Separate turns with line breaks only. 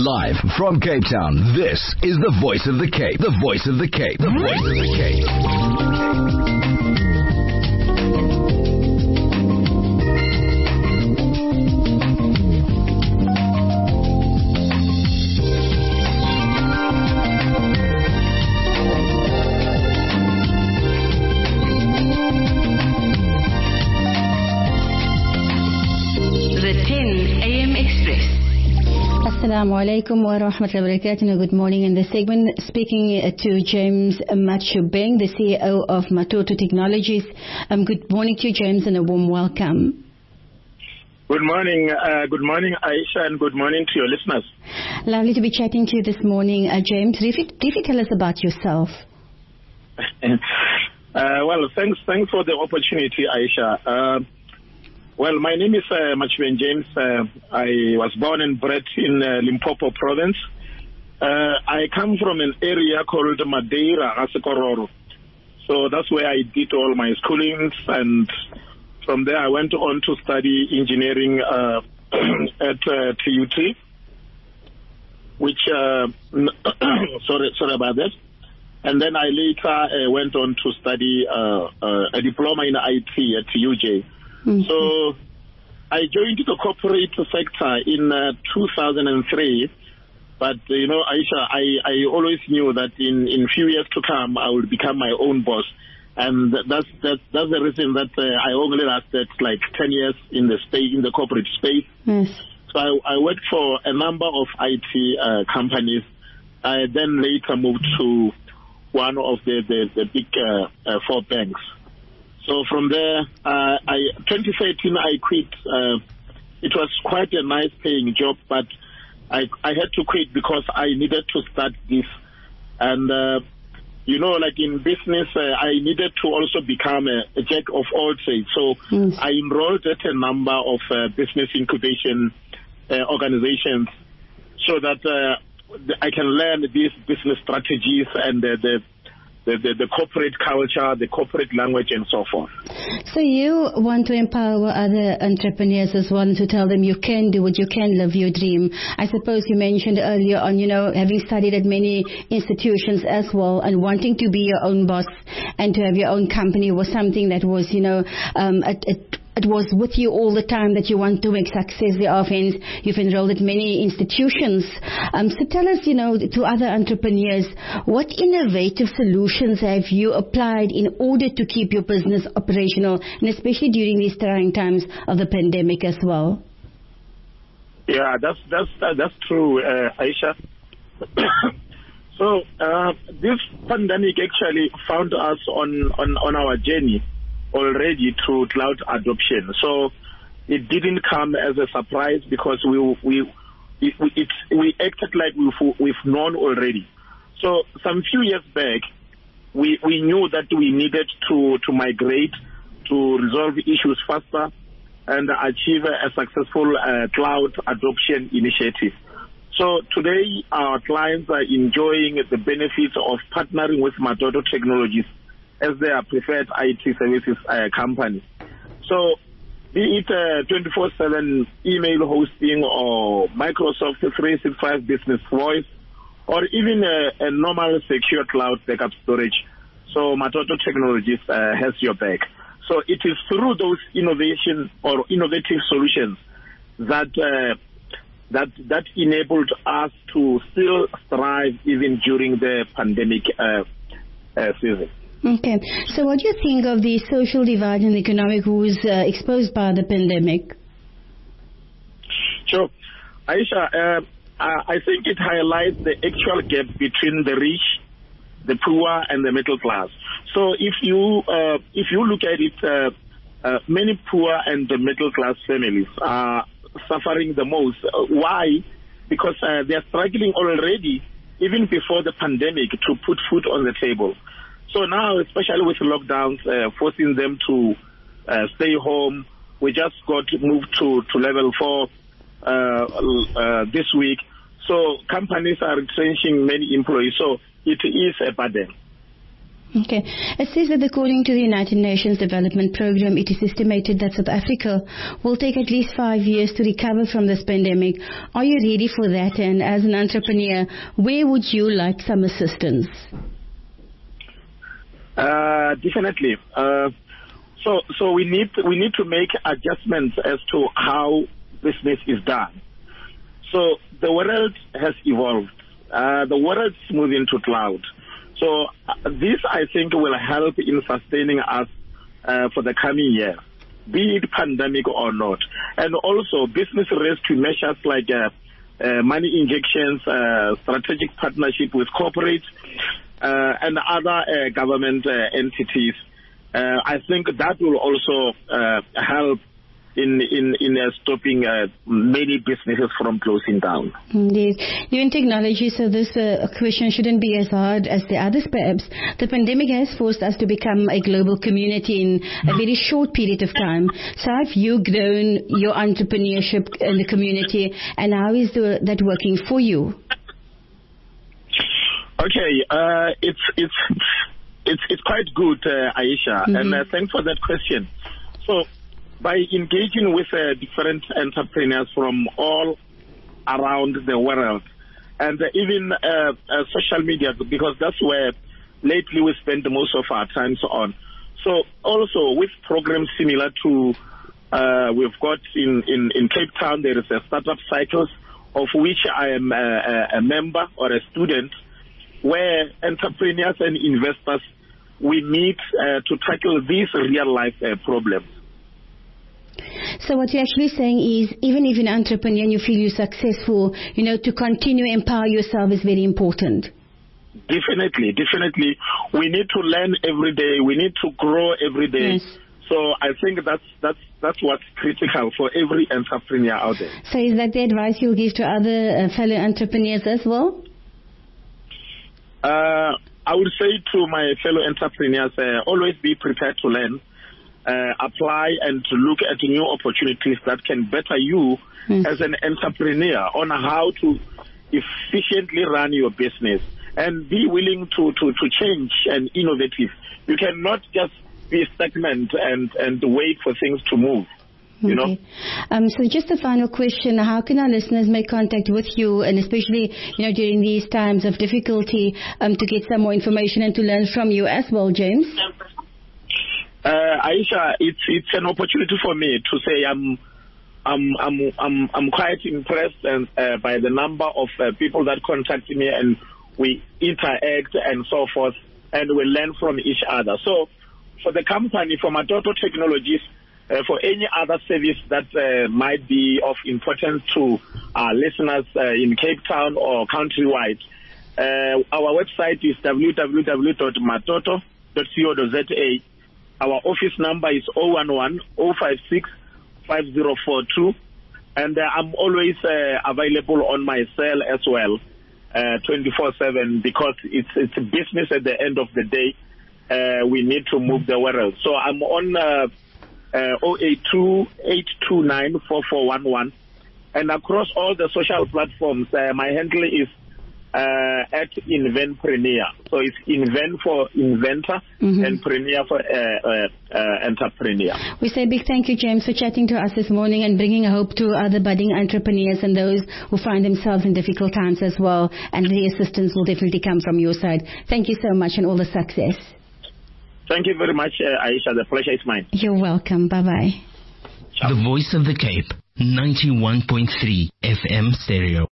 Live from Cape Town, this is the Voice of the Cape. The Voice of the Cape. The Voice of the Cape.
Assalamu alaikum wa rahmatullahi wa barakatuh. Good morning. In this segment, speaking to James Machubeng, the CEO of Matoto Technologies. Good morning to you, James, and a warm welcome.
Good morning, Aisha, and good morning to your listeners.
Lovely to be chatting to you this morning, James. Briefly tell us about yourself.
Well, thanks for the opportunity, Aisha. Well, my name is Machubeng James. I was born and bred in Limpopo province. I come from an area called Madeira, Asekororo. So that's where I did all my schoolings, and from there I went on to study engineering at TUT, which, sorry about that. And then I later went on to study a diploma in IT at UJ. Mm-hmm. So I joined the corporate sector in 2003, but Aisha, I always knew that in few years to come I would become my own boss, and that's the reason that I only lasted like 10 years in the corporate space.
Yes.
So I worked for a number of IT companies. I then later moved to one of the big four banks. So from there, 2013, I quit. It was quite a nice paying job, but I had to quit because I needed to start this. And, like in business, I needed to also become a jack of all trades. So I enrolled at a number of business incubation organizations so that I can learn these business strategies and the corporate culture, the corporate language, and so forth.
So you want to empower other entrepreneurs as well, to tell them you can do it, you can live your dream. I suppose you mentioned earlier on, having studied at many institutions as well, and wanting to be your own boss and to have your own company was something that was, it was with you all the time, that you want to make success thereof, and you've enrolled at many institutions. So tell us, to other entrepreneurs, what innovative solutions have you applied in order to keep your business operational, and especially during these trying times of the pandemic as well?
Yeah, that's true, Aisha. So this pandemic actually found us on our journey already to cloud adoption. So it didn't come as a surprise because we acted like we've known already. So some few years back, we knew that we needed to migrate to resolve issues faster and achieve a successful cloud adoption initiative. So today, our clients are enjoying the benefits of partnering with Matoto Technologies as their preferred IT services company. So be it 24/7 email hosting or Microsoft 365 Business Voice, or even a normal secure cloud backup storage, so Matoto Technologies has your back. So it is through those innovation or innovative solutions that enabled us to still thrive even during the pandemic season.
Okay. So what do you think of the social divide and economic woes exposed by the pandemic?
Sure. Aisha, I think it highlights the actual gap between the rich, the poor, and the middle class. So if you look at it, many poor and the middle class families are suffering the most. Why? Because they are struggling already, even before the pandemic, to put food on the table. So now, especially with lockdowns forcing them to stay home, we just got moved to level 4 this week. So companies are retrenching many employees. So it is a burden.
Okay. It says that according to the United Nations Development Programme, it is estimated that South Africa will take at least 5 years to recover from this pandemic. Are you ready for that? And as an entrepreneur, where would you like some assistance?
Definitely. So we need to make adjustments as to how business is done. So the world has evolved. The world is moving to cloud. So this, I think, will help in sustaining us for the coming year, be it pandemic or not. And also business rescue measures like money injections, strategic partnership with corporates and other government entities. I think that will also help in stopping many businesses from closing down.
Indeed. New in technology, so this question shouldn't be as hard as the others perhaps. The pandemic has forced us to become a global community in a very short period of time. So have you grown your entrepreneurship in the community, and how is that working for you?
Okay, it's quite good, Aisha, and thanks for that question. So, by engaging with different entrepreneurs from all around the world, and even social media, because that's where lately we spend most of our time on. So also with programs similar to we've got in Cape Town, there is a startup cycles of which I am a member or a student, where entrepreneurs and investors, we meet to tackle these real life problems.
So what you're actually saying is, even if you're an entrepreneur and you feel you're successful, to continue to empower yourself is very important.
Definitely. We need to learn every day. We need to grow every day.
Yes.
So I think that's what's critical for every entrepreneur out there.
So is that the advice you'll give to other fellow entrepreneurs as well?
I would say to my fellow entrepreneurs, always be prepared to learn. Apply and to look at new opportunities that can better you as an entrepreneur on how to efficiently run your business, and be willing to change and innovative. You cannot just be stagnant and wait for things to move. You know?
So just a final question, how can our listeners make contact with you, and especially during these times of difficulty, to get some more information and to learn from you as well, James?
Aisha, it's an opportunity for me to say I'm quite impressed and by the number of people that contact me, and we interact and so forth, and we learn from each other. So for the company, for Matoto Technologies, for any other service that might be of importance to our listeners in Cape Town or countrywide, our website is www.matoto.co.za. Our office number is 011-056-5042, and I'm always available on my cell as well, 24/7, because it's a business at the end of the day. We need to move the world. So I'm on 082-829-4411, and across all the social platforms, my handle is at Inventpreneur. So it's Invent for inventor and Preneur for entrepreneur.
We say a big thank you, James, for chatting to us this morning and bringing hope to other budding entrepreneurs and those who find themselves in difficult times as well. And the assistance will definitely come from your side. Thank you so much, and all the success.
Thank you very much, Aisha. The pleasure is mine.
You're welcome. Bye-bye.
The Voice of the Cape, 91.3 FM stereo.